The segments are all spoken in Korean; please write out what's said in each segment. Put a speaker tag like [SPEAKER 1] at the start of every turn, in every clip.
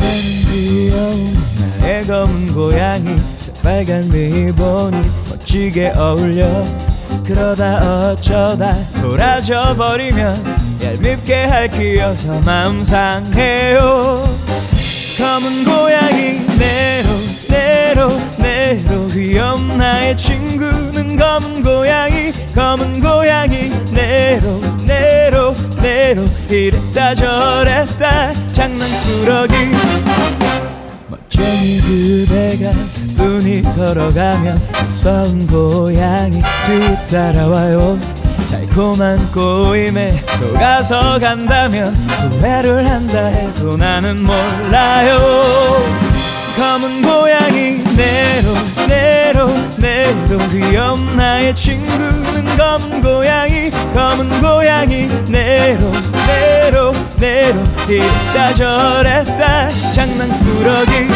[SPEAKER 1] 귀여운 나의 검은 고양이 새빨간 리본이 멋지게 어울려. 그러다 어쩌다 돌아져 버리면 얄밉게 핥히어서 마음 상해요. 검은 고양이 네로 네로 네로 귀여운 나의 친구는 검은 고양이 네로 네로 네로 이랬다 저랬다 장난꾸러기. 멋쟁이 그대가 사뿐히 걸어가면 무서운 고양이 뒤따라와요. 달콤한 꼬임에 속아서 간다면 후회를 한다 해도 나는 몰라요. 검은 고양이 네로 네로 네로 귀여운 나의 친구는 검은 고양이 네로 네로 네로 이랬다 저랬다 장난꾸러기.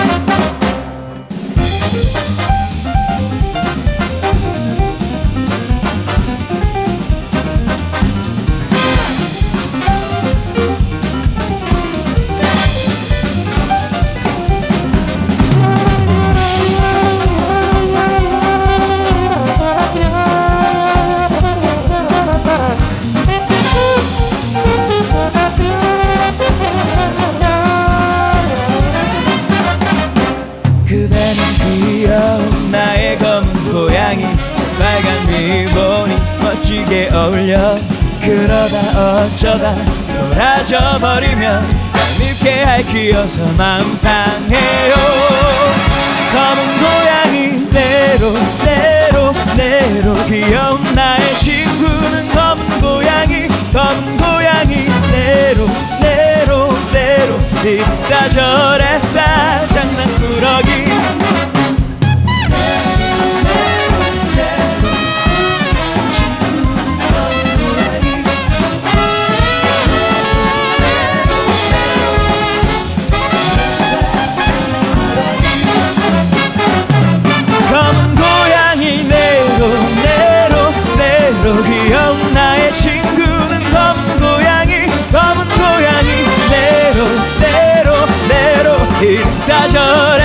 [SPEAKER 1] 그대는 귀여운 나의 검은 고양이 새빨간 리본이 멋지게 어울려. 그러다 어쩌다 돌아져 버리면 얄밉게 핥히어서 마음 상해요. 검은 고양이 네로 네로 네로 귀여운 나의 친구는 검은 고양이 네로 네로 네로 이랬다 저랬다 장난꾸러기. 검은 고양이 네로 네로 네로 귀여운 나의 친구는 검은 고양이 네로 네로 네로 이랬다 저랬다